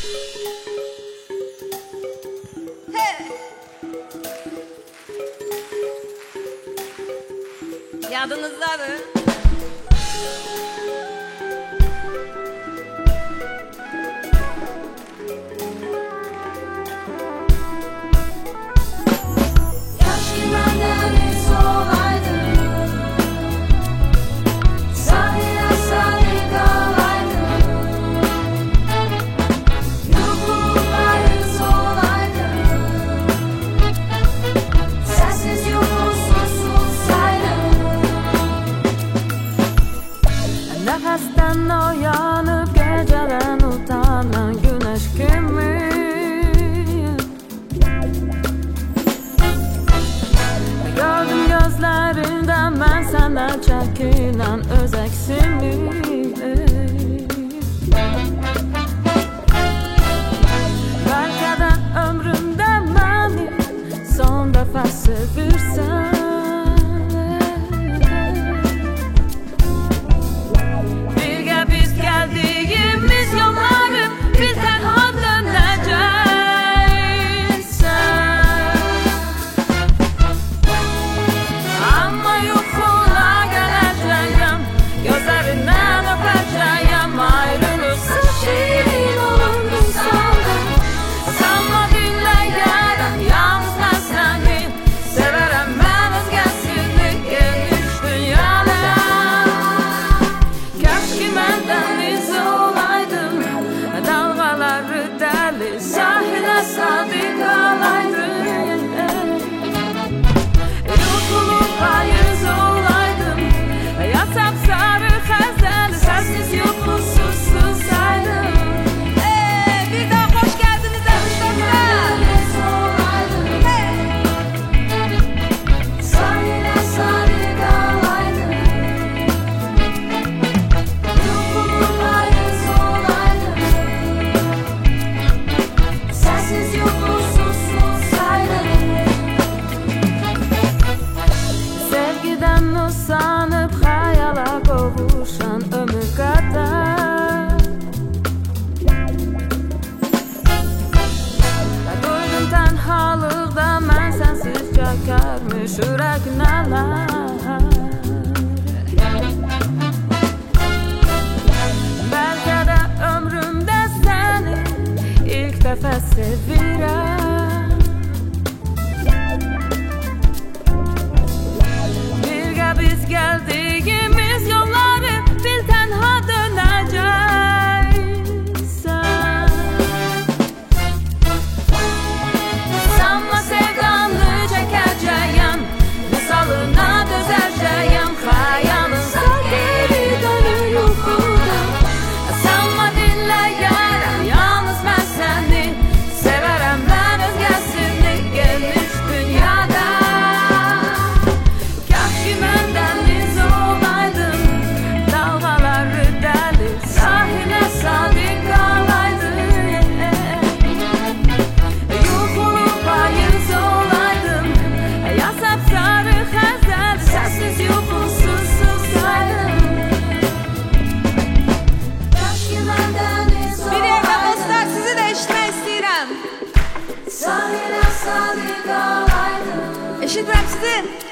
Yadınızdadır. Keşke benden hiç olaydın, sahile sadık olaydın, yokluğa yüz olaydın, sensiz yokum sussaydın. Nefesten uyanıp geceden utanan güneş gibi gördüm gözlerinden ben senden çekilen öz eksimi. Belki de ömrümde beni son defa sevirsen, geldiğimiz yolları bir tenha döneceksin. Ama yokluğa geleceğim, gözlerinden öpeceğim, ayrılırsa şirin olurdun sandım. Sanma dinleyelim yalnız ben seni, severim ben özgesini geniş dünyada. Keşke benden dalgaları deli sahile sadık olaydın, yokluğa yüz olaydın, ya sapsarı xəzəli sessiz yokluq sussaydın. Bir daha hoş geldiniz Mustafa. Sahile sadık olaydın, yokluğa yüz olaydın, sensiz yokum sussaydın. Sevgiden usanıp hayala kavuşan ömür kadar duydum tenhalıqda mən sensiz çökərmiş ürək nələr. Belki de ömrümde seni ilk defa sevirəm. Birgə biz geldiğimiz yolları bir tenha döneceksin. Sanma sevdanı çekeceğim, misalına dözeceğim, hayalınsa geri dönür yokluğa. Sanma dinleyelim yalnız ben seni, severim ben özgesini geniş dünyada. Keşke benden iz olaydın, dalgaları deli sahile sadık olaydın, yokluğa yüz olaydın, ya sapsarı xəzəl sessiz yokum sussaydın. Keşke benden iz Bir yerde dostlar sizi de eşitmek istedim. sahile sadık olaydın, Eşitmem sizi.